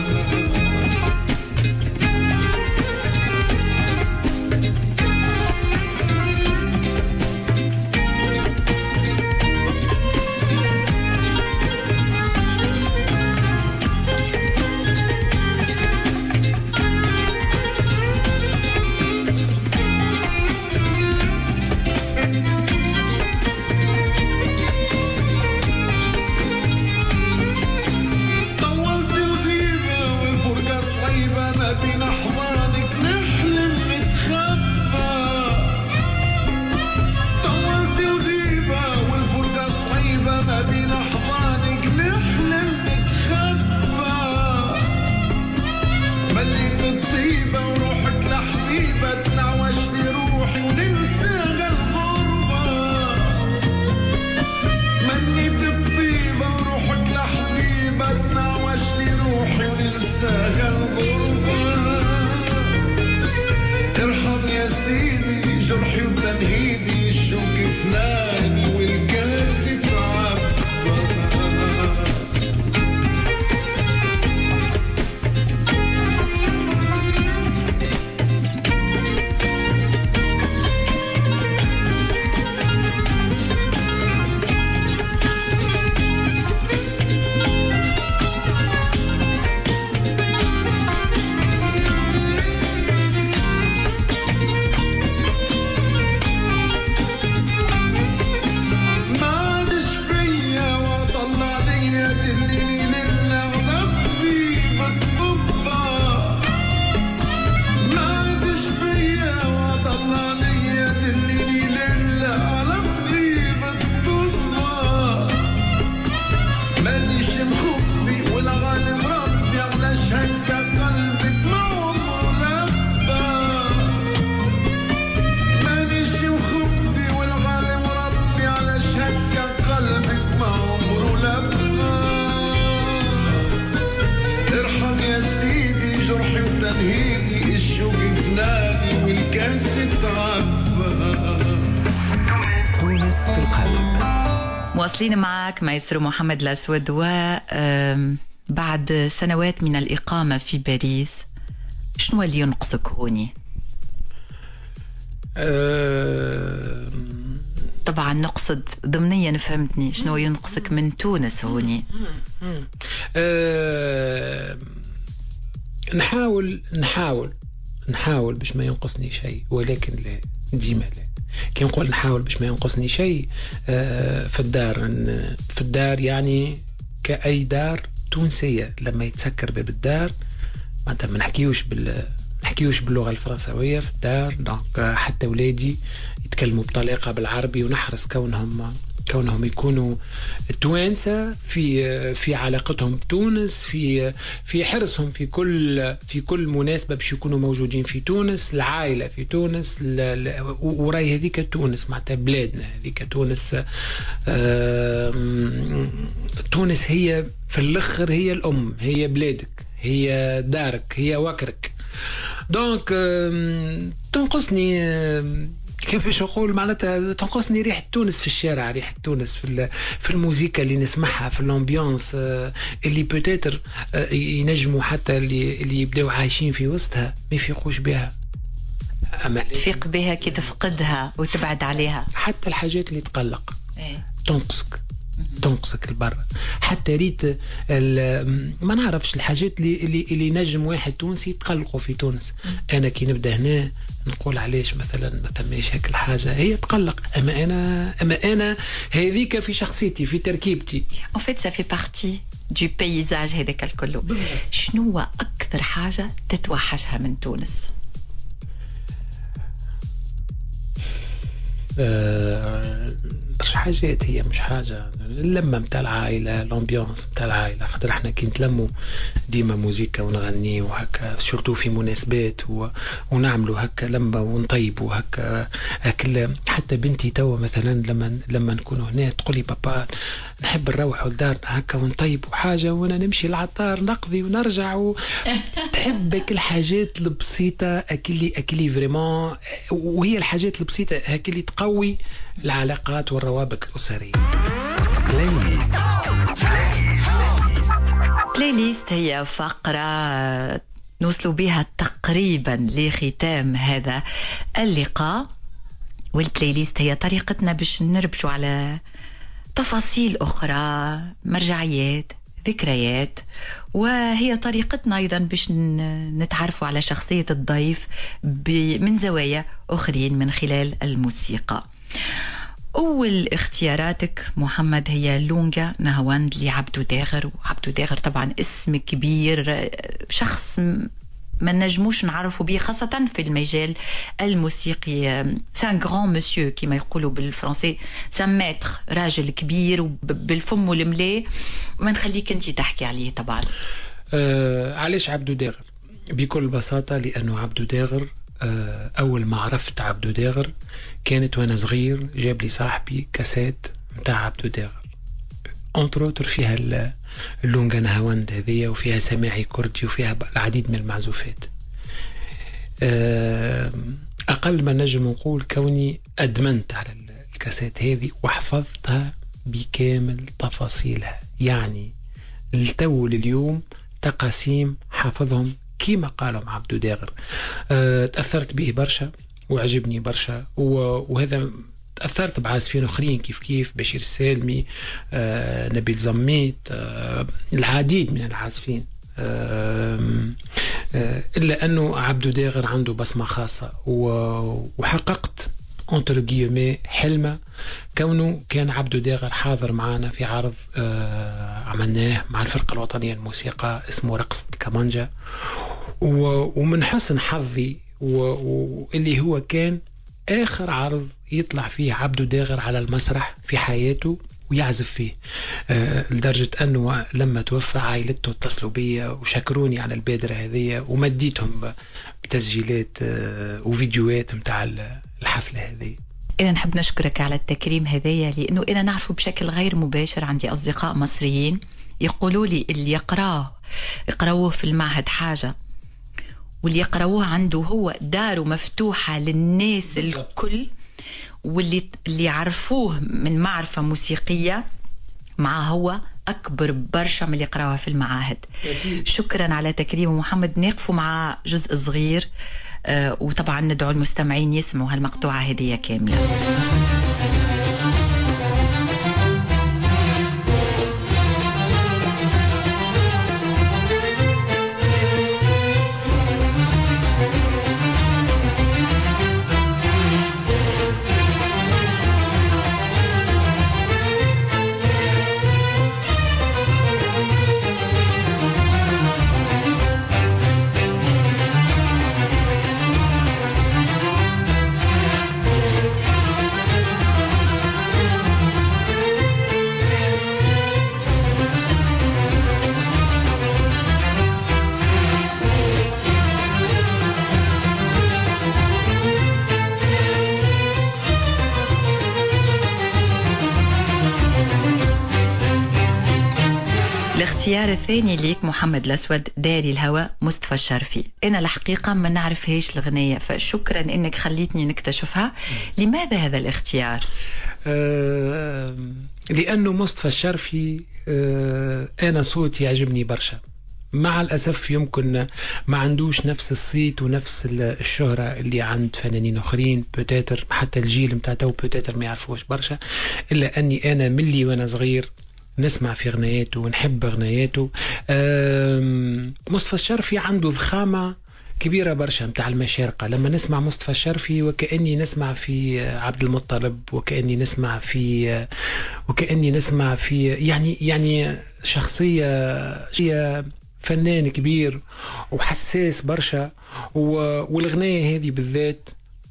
مواصلين معك مايسترو محمد الأسود. وبعد سنوات من الإقامة في باريس شنو اللي ينقصك هوني؟ أه... طب طبعا نقصد ضمنيا، فهمتني شنو ينقصك من تونس هوني؟ أه نحاول نحاول نحاول باش ما ينقصني شيء، ولكن لا ديما لا. كي نقول نحاول باش ما ينقصني شيء أه في الدار في الدار يعني كأي دار تونسية لما يتسكر باب الدار معناتها ما نحكيوش بال نحكيوش باللغة الفرنسوية في الدار. دونك حتى ولادي يتكلموا بطريقة بالعربي، ونحرص كونهم كونهم يكونوا توانسة في في علاقتهم بتونس، في في حرصهم في كل في كل مناسبة باش يكونوا موجودين في تونس، العائلة في تونس، وراي هذيك تونس معناتها بلادنا هذيك تونس. تونس هي في الأخر هي الأم، هي بلادك، هي دارك، هي وكرك. دونك تنقصني كيفاش نقول معناتها تنقصني ريحة تونس في الشارع، ريحة تونس في في الموسيقى اللي نسمعها، في الامبيونس اللي بوتيتر ينجموا حتى اللي اللي يبداو عايشين في وسطها ما يفيقوش بها. تفيق بها كي تفقدها وتبعد عليها. حتى الحاجات اللي تقلق إيه؟ تنقصك تنقصك البرة. حتى ريت ما نعرفش الحاجات اللي اللي اللي نجم واحد تونسي تقلقوا في تونس. انا كي نبدا هنا نقول علاش مثلا ما تماش هيك الحاجه، هي تقلق. اما انا اما انا هذيك في شخصيتي في تركيبتي. en fait ça fait partie du paysage هذاك الكل. شنو اكثر حاجه تتوحشها من تونس؟ أه برش حاجات، هي مش حاجة. اللمة متاع العائلة، الامبيونس متاع العائلة، خاطر احنا كي نتلموا ديما موزيكا ونغني وهكا سورتو في مناسبات و... ونعملوا هكا لمة ونطيبوا هكا أكل. حتى بنتي توا مثلا لما لما نكونوا هنا تقولي بابا نحب نروح لدارنا هكا ونطيبوا حاجة وانا نمشي للعطار نقضي ونرجع و... تحبك الحاجات البسيطة أكلي أكلي فريمون، وهي الحاجات البسيطة هكلي تقوي العلاقات والروابط الأسرية. بلاي ليست هي فقرة نوصلوا بها تقريبا لختام هذا اللقاء، والبلاي ليست هي طريقتنا باش نربشوا على تفاصيل أخرى، مرجعيات، ذكريات، وهي طريقتنا أيضا باش نتعرفوا على شخصية الضيف من زوايا أخرين من خلال الموسيقى. أول اختياراتك محمد هي لونجا نهاوند لعبدو داغر. وعبدو داغر طبعا اسم كبير، شخص ما نجموش نعرفوا به خاصة في المجال الموسيقي. سان غران مسيو كما يقولوا بالفرنسي، سان ماتر، راجل كبير بالفم والملاء. ما نخليك انت تحكي عليه طبعا. آه علاش عبدو داغر؟ بكل بساطة لأنه عبدو داغر آه أول ما عرفت عبدو داغر كانت وأنا صغير، جاب لي صاحبي كاسات متاع عبدو داغر أنتروتر فيها اللونجا نهاوند هذية، وفيها سماعي كردي، وفيها العديد من المعزوفات. أقل ما نجم نقول كوني أدمنت على الكاسات هذه وحفظتها بكامل تفاصيلها، يعني التو لليوم تقاسيم حافظهم كما قالوا عبدو داغر. أه تأثرت به برشا وعجبني برشا، وهذا تأثرت بعازفين آخرين كيف كيف بشير السالمي، آه، نبيل زميت، آه، العديد من العازفين، آه، آه، إلا أنه عبدو داغر عنده بصمة خاصة. وحققت انتر جيومي حلمة كونه كان عبدو داغر حاضر معنا في عرض آه، عملناه مع الفرقة الوطنية الموسيقى اسمه رقص كمانجا. ومن حسن حظي واللي هو كان آخر عرض يطلع فيه عبدو داغر على المسرح في حياته ويعزف فيه، آه لدرجة أنه لما توفى عائلته اتصلوا بي وشكروني على البادرة هذه، ومديتهم بتسجيلات آه وفيديوهات متاع الحفلة هذه. أنا نحب نشكرك على التكريم هذايا، لأنه أنا نعرفه بشكل غير مباشر. عندي أصدقاء مصريين يقولوا لي اللي يقراه يقرأوه في المعهد حاجة، واللي يقرأوه عنده هو داره مفتوحة للناس الكل، واللي اللي يعرفوه من معرفة موسيقية مع هو أكبر برشا من اللي يقرأوها في المعاهد. شكرا على تكريم محمد. نقفوا مع جزء صغير آه وطبعا ندعو المستمعين يسمعوا هالمقطوعة هدية كاملة. والاختيار الثاني ليك محمد الأسود داري الهوى مصطفى الشرفي. أنا الحقيقة ما نعرفهاش الغنية، فشكرا إنك خليتني نكتشفها. لماذا هذا الاختيار؟ آه لأنه مصطفى الشرفي آه أنا صوتي يعجبني برشا، مع الأسف يمكن ما عندوش نفس الصيت ونفس الشهرة اللي عند فنانين آخرين، بوتاتر حتى الجيل متاعته بوتاتر ما يعرفوش برشا، إلا أني أنا ملي وأنا صغير نسمع في غناياته ونحب غناياته. مصطفى الشرفي عنده ضخامة كبيرة برشا متاع المشارقة. لما نسمع مصطفى الشرفي وكأني نسمع في عبد المطلب، وكأني نسمع في وكأني نسمع في يعني يعني شخصية فنان كبير وحساس برشا. والغناية هذه بالذات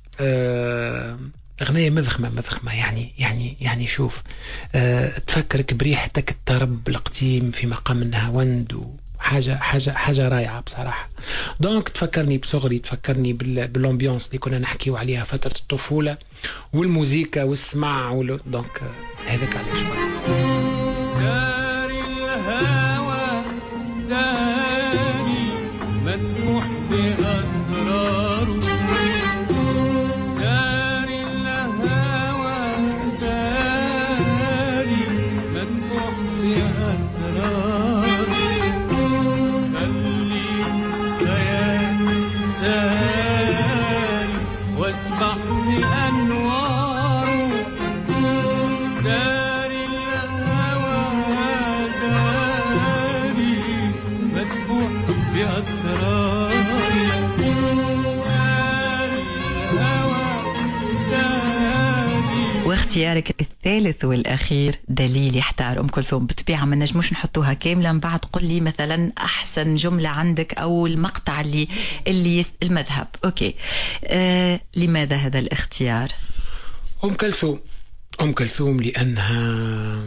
أغنية مذخمة مذخمة يعني يعني يعني شوف أه تفكرك بريحتك الطرب القديم في مقام النهاوند، وحاجة حاجة حاجة رائعة بصراحة. دونك تفكرني بصغري، تفكرني بالامبيونس اللي كنا نحكيو عليها فترة الطفولة، والموسيقى والسمع وال... دونك هذاك علاش. داري الهوى داري مدموح بأسراره، داري الهوى داري مدموح بأسراره، خلي خيالي داري واسبح بأنواره، داري الهوى داري مدموح بأسراره، واختيارك الثالث والأخير دليل يحتار أم كلثوم. بطبيعة ما نجموش نحطوها كاملة، من بعد قل لي مثلا أحسن جملة عندك أو المقطع اللي اللي يس... المذهب. أوكي آه، لماذا هذا الاختيار؟ أم كلثوم أم كلثوم لأنها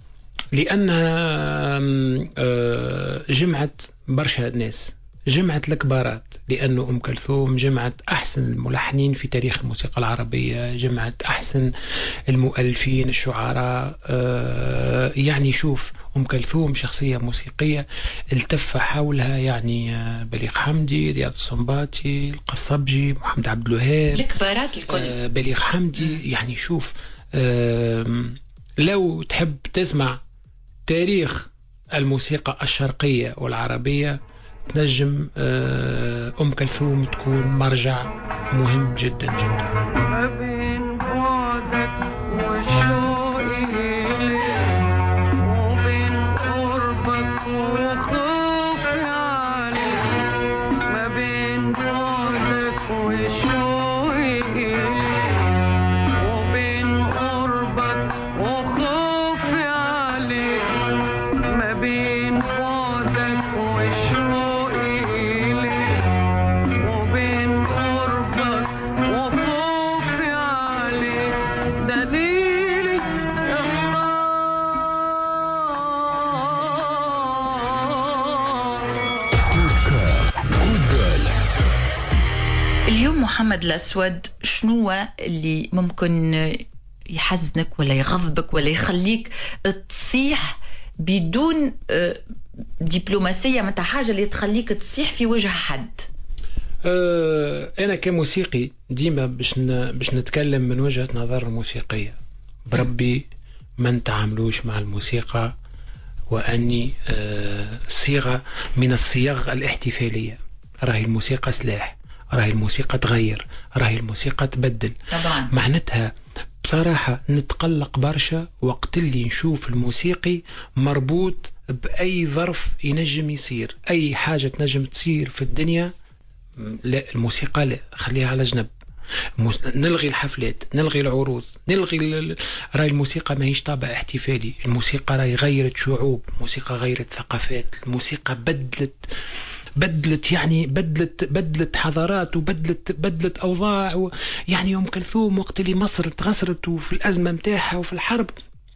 لأنها جمعت برشا ناس، جمعت الكبارات، لأنه أم كلثوم جمعت أحسن الملحنين في تاريخ الموسيقى العربية، جمعت أحسن المؤلفين الشعراء. يعني شوف أم كلثوم شخصية موسيقية التف حولها يعني بليغ حمدي، رياض السنباطي، القصبجي، محمد عبد الوهاب، الكبارات الكل، بليغ حمدي. يعني شوف لو تحب تسمع تاريخ الموسيقى الشرقية والعربية تنجم أم كلثوم تكون مرجع مهم جدا جدا. ما بين بعدك وشوقي إليك وبين قربك وخوفي عليك، ما بين بعدك وشوقي إليك وبين قربك وخوفي عليك، ما بين بعدك وشوقي إليك وبين قربك وخوفي عليك، دليلي اختار. اليوم محمد الأسود شنو اللي ممكن يحزنك ولا يغضبك ولا يخليك تصيح بدون دبلوماسية متى حاجة اللي تخليك تصيح في وجه حد؟ أه أنا كموسيقي ديما باش باش نتكلم من وجهة نظر الموسيقية، بربي ما نتعاملوش مع الموسيقى وأني أه صيغة من الصيغ الاحتفالية. راهي الموسيقى سلاح، راهي الموسيقى تغير، راهي الموسيقى تبدل طبعا. معناتها بصراحة نتقلق برشا وقت اللي نشوف الموسيقي مربوط بأي ظرف ينجم يصير، أي حاجة تنجم تصير في الدنيا. لا الموسيقى لا، خليها على جنب. نلغي الحفلات، نلغي العروض، نلغي ال... راي الموسيقى ما هيش طابع احتفالي. الموسيقى راي غيرت شعوب، الموسيقى غيرت ثقافات، الموسيقى بدلت بدلت يعني بدلت بدلت حضارات وبدلت بدلت أوضاع و... يعني أم كلثوم وقت اللي مصر تغسرت وفي الأزمة متاعها وفي الحرب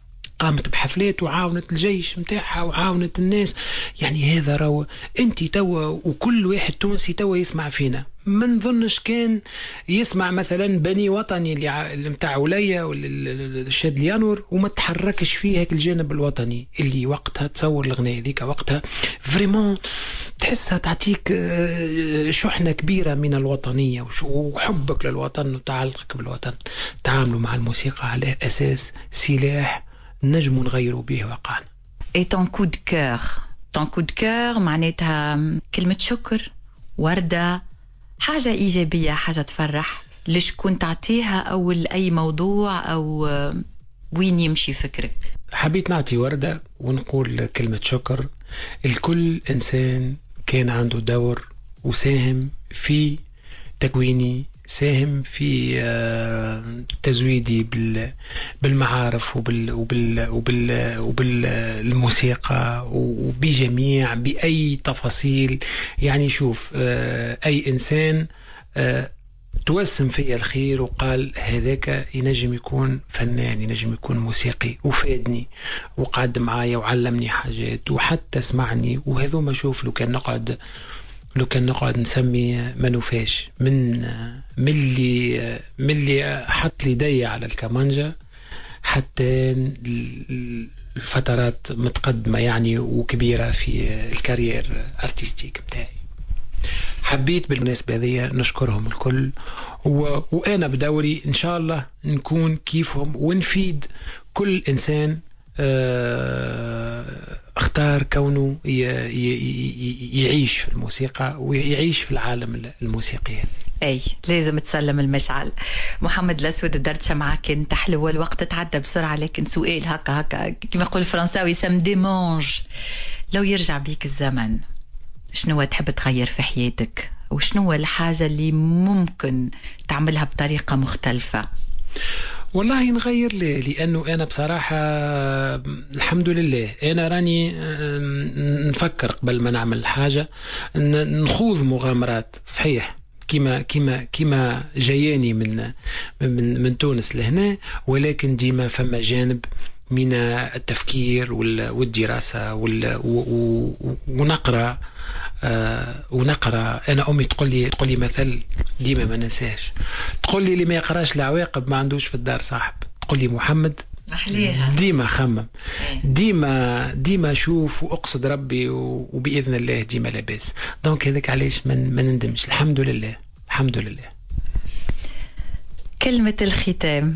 قامت بحفلات وعاونت الجيش متاعها وعاونت الناس. يعني هذا رو انت توا وكل واحد تونسي توا يسمع فينا ما نظنش كان يسمع مثلا بني وطني اللي متاع ولاية ولا الشاد اليانور وما تحركش فيه هيك الجانب الوطني اللي وقتها تصور الغناية ذيك وقتها فريمون تحسها تعطيك شحنة كبيرة من الوطنية وحبك للوطن وتعلقك بالوطن. تعاملوا مع الموسيقى على أساس سلاح نجم نغيروا به واقعنا. Et ton coup de cœur ton coup de cœur معناتها كلمة شكر وردة حاجة إيجابية حاجة تفرح لشكون تعطيها أو لأي موضوع أو وين يمشي فكرك؟ حبيت نعطي وردة ونقول كلمة شكر. الكل إنسان كان عنده دور وساهم في تكويني ساهم في تزويدي بالمعارف وبال وبال وبال وبالموسيقى وبجميع بأي تفاصيل. يعني شوف أي إنسان توسم في الخير وقال هذاك ينجم يكون فنان ينجم يكون موسيقي وفادني وقعد معايا وعلمني حاجات وحتى سمعني. وهذو ما شوف لو كان نقعد لو كان نقعد نسمي ما نوفاش من من اللي من اللي حط لي دي على الكمانجا حتى الفترات متقدمة يعني وكبيرة في الكارير ارتستيك بتاعي. حبيت بالمناسبة ذي نشكرهم الكل و... وأنا بدوري إن شاء الله نكون كيفهم ونفيد كل إنسان اختار كونه ي... ي... يعيش في الموسيقى ويعيش في العالم الموسيقي. أي لازم تسلم المشعل. محمد الأسود الدردشة معك كانت حلوة والوقت تعدى بسرعة لكن سؤال هكا هكا كما يقول الفرنساوي سم ديمانج لو يرجع بيك الزمن شنو تحب تغير في حياتك وشنو الحاجة اللي ممكن تعملها بطريقة مختلفة؟ والله نغير ليه لأنه أنا بصراحة الحمد لله أنا راني نفكر قبل ما نعمل حاجة نخوض مغامرات صحيح كما كما كما جاياني من من من تونس لهنا ولكن ديما فما جانب من التفكير والدراسة ونقرأ آه ونقرأ. أنا أمي تقول لي تقول لي مثل ديما ما ننساش تقول لي اللي ما يقراش العواقب ما عندوش في الدار صاحب. تقول لي محمد محليها ديما خمم ديما ديما شوف وأقصد ربي وبإذن الله ديما لاباس. دونك هذاك علاش من ما نندمش الحمد لله الحمد لله. كلمة الختام.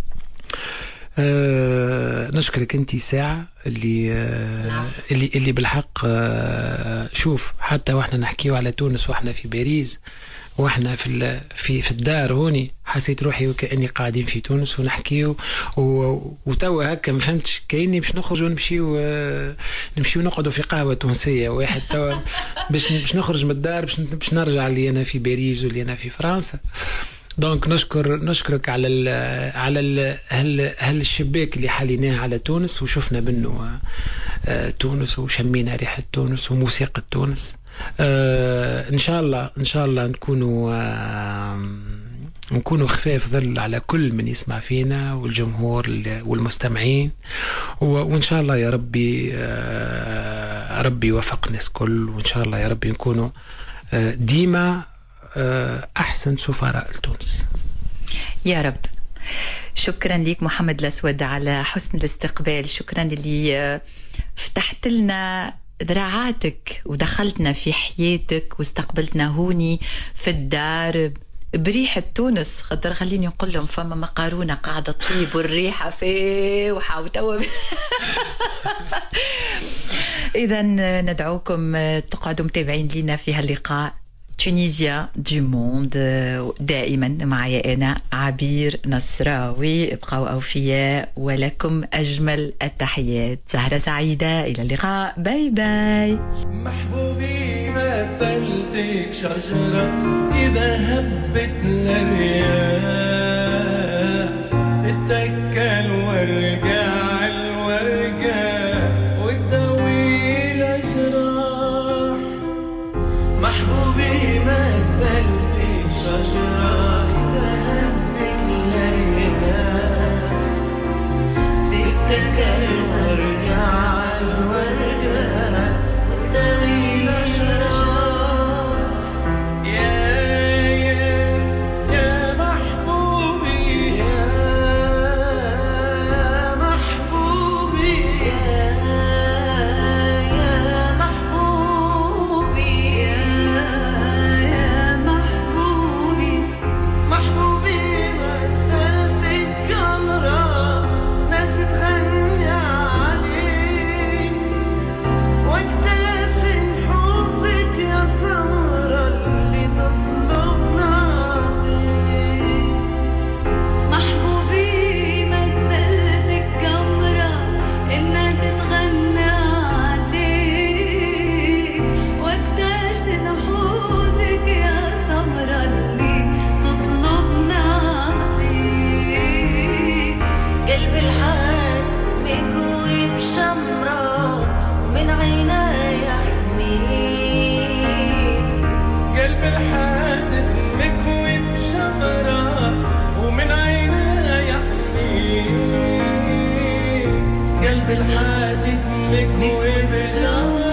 أه نشكرك انتي ساعة اللي أه اللي اللي بالحق أه شوف حتى واحنا نحكيو على تونس واحنا في باريس واحنا في في في الدار هوني حسيت روحي وكأني قاعدين في تونس ونحكيو وتوا هكا ما فهمتش كأني باش نخرجوا نمشيو نمشيو نقعدوا في قهوة تونسية واحد توا باش باش نخرج من الدار باش باش نرجع اللي انا في باريس واللي انا في فرنسا. دونك نشكر نشكرك على ال على ال هال هالشباك اللي حليناه على تونس وشفنا منه تونس وشمينا ريحة تونس وموسيقى تونس. ان شاء الله ان شاء الله نكونوا نكونوا خفاف ظل على كل من يسمع فينا والجمهور والمستمعين وان شاء الله يا ربي ربي يوفق الناس كل وان شاء الله يا ربي نكونوا ديما أحسن سفراء تونس يا رب. شكرا لك محمد الأسود على حسن الاستقبال. شكرا اللي فتحت لنا ذراعاتك ودخلتنا في حياتك واستقبلتنا هوني في الدار بريحة تونس. خاطر خليني نقول لهم فما مقارونة قاعدة طيب والريحة فاوحة وتوا إذا ندعوكم تقعدوا متابعين لنا في هاللقاء تونيزيا دو موند دائما معي أنا عبير نصراوي. ابقوا أوفياء ولكم أجمل التحيات. سهرة سعيدة إلى اللقاء. باي باي. محبوبي مثلتك شجرة إذا هبت الرياح تتكل وارجع الورقة وتداوي الأجراح. محبوبي مثلتك شجرة إذا هبت الرياح تتكل الحاسد مكوي بجمرة ومن عينها يحميك. قلب الحاسد مكوي بجمرة